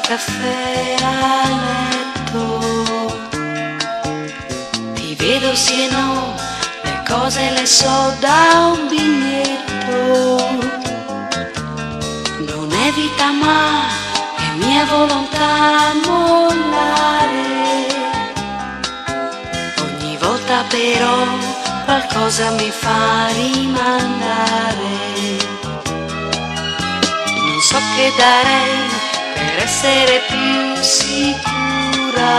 caffè a letto. Ti vedo sì e no, le cose le so da un biglietto. Non è vita ma è mia volontà mollare. Ogni volta però qualcosa mi fa rimandare. Non so che darei per essere più sicura.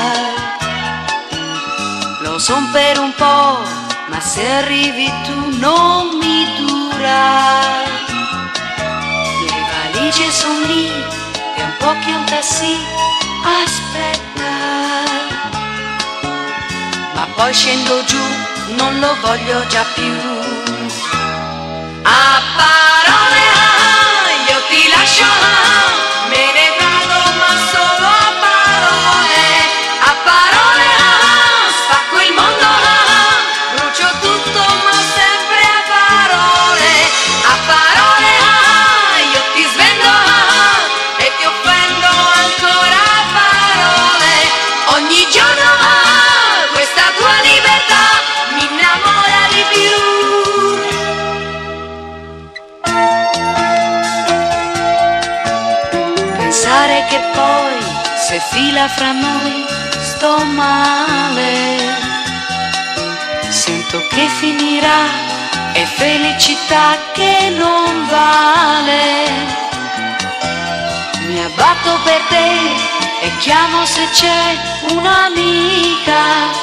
Lo son per un po', ma se arrivi tu non mi dura. Le valigie son lì e un po' che un taxi aspetta. Ma poi scendo giù, non lo voglio già più. A parole io ti lascio, me ne vado ma solo a parole. A parole spacco il mondo, brucio tutto ma sempre a parole. A parole io ti svendo e ti offendo ancora a parole. Ogni giorno questa tua libertà mi innamora di più. Pensare che poi se fila fra noi sto male, sento che finirà e felicità che non vale. Mi abbatto per te e chiamo se c'è un'amica.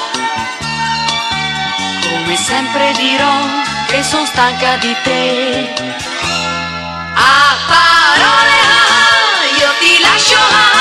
Come sempre dirò che son stanca di te. A parole io ti lascio.